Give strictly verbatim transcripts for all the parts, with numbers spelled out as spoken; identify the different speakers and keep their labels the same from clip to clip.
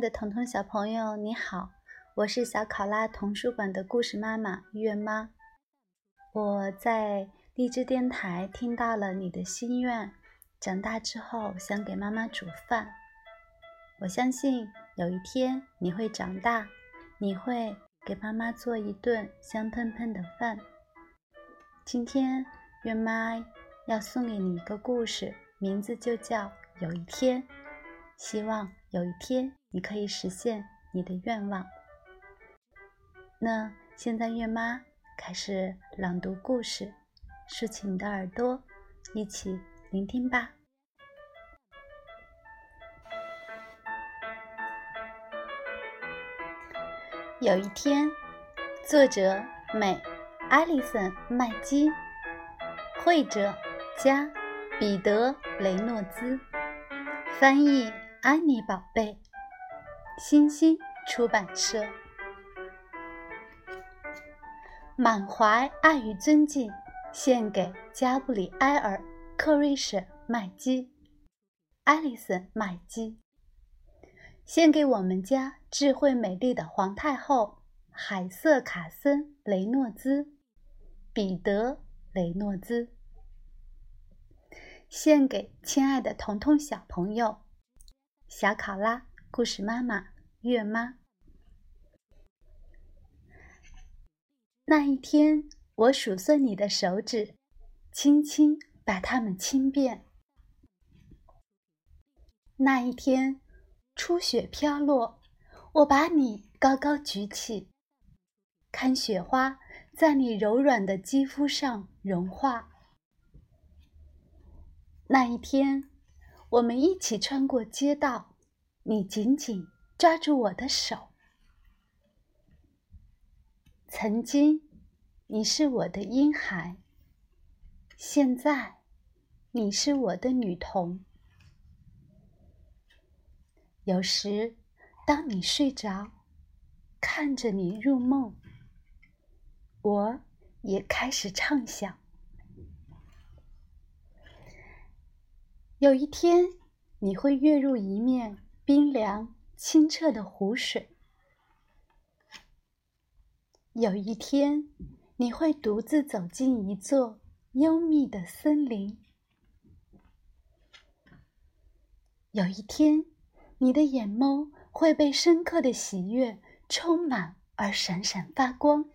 Speaker 1: 的彤彤小朋友，你好，我是小考拉童书馆的故事妈妈月妈。我在荔枝电台听到了你的心愿，长大之后想给妈妈煮饭。我相信有一天你会长大，你会给妈妈做一顿香喷喷的饭。今天月妈要送给你一个故事，名字就叫有一天。希望有一天你可以实现你的愿望。那现在月妈开始朗读故事，竖起你的耳朵，一起聆听吧。有一天，作者美艾丽森麦基，绘者加彼得雷诺兹，翻译安妮宝贝，新星出版社。满怀爱与尊敬，献给加布里埃尔·克瑞舍麦基、艾丽森麦基，献给我们家智慧美丽的皇太后海瑟卡森雷诺兹、彼得雷诺兹，献给亲爱的彤彤小朋友小考拉故事妈妈月妈。那一天，我数算你的手指，轻轻把它们亲遍。那一天，初雪飘落，我把你高高举起，看雪花在你柔软的肌肤上融化。那一天，我们一起穿过街道，你紧紧抓住我的手。曾经，你是我的婴孩，现在，你是我的女童。有时，当你睡着，看着你入梦，我也开始畅想。有一天，你会跃入一面冰凉清澈的湖水。有一天，你会独自走进一座幽密的森林。有一天，你的眼眸会被深刻的喜悦充满而闪闪发光。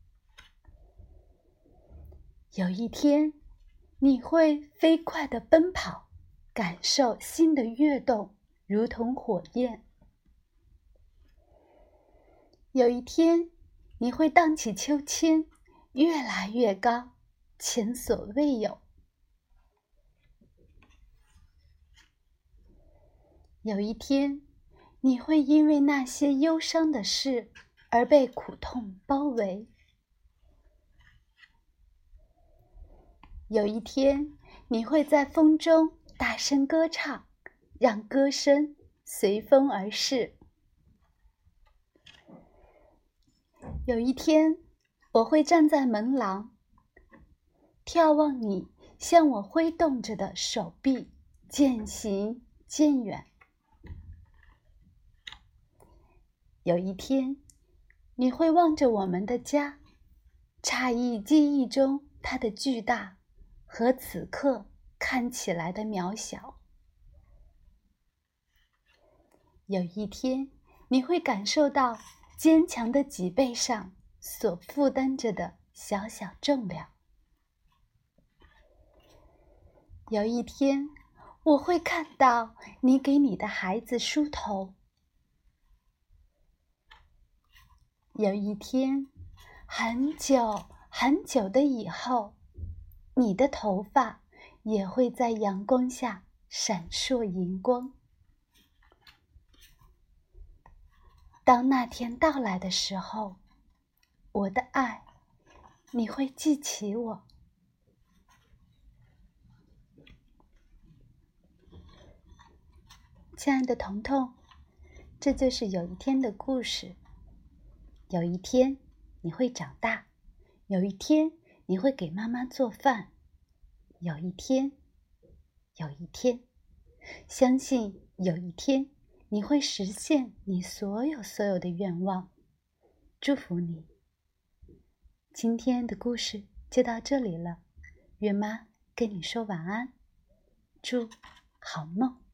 Speaker 1: 有一天，你会飞快地奔跑，感受心的跃动，如同火焰。有一天，你会荡起秋千，越来越高，前所未有。有一天，你会因为那些忧伤的事而被苦痛包围。有一天，你会在风中大声歌唱，让歌声随风而逝。有一天，我会站在门廊，眺望你向我挥动着的手臂，渐行渐远。有一天，你会望着我们的家，诧异记忆中它的巨大和此刻看起来的渺小。有一天，你会感受到坚强的脊背上所负担着的小小重量。有一天，我会看到你给你的孩子梳头。有一天，很久很久的以后，你的头发也会在阳光下闪烁银光。当那天到来的时候，我的爱，你会记起我。亲爱的彤彤，这就是有一天的故事。有一天，你会长大；有一天，你会给妈妈做饭；有一天，有一天，相信有一天， 你会实现你所有所有的愿望。祝福你！今天的故事就到这里了，月妈跟你说晚安，祝好梦。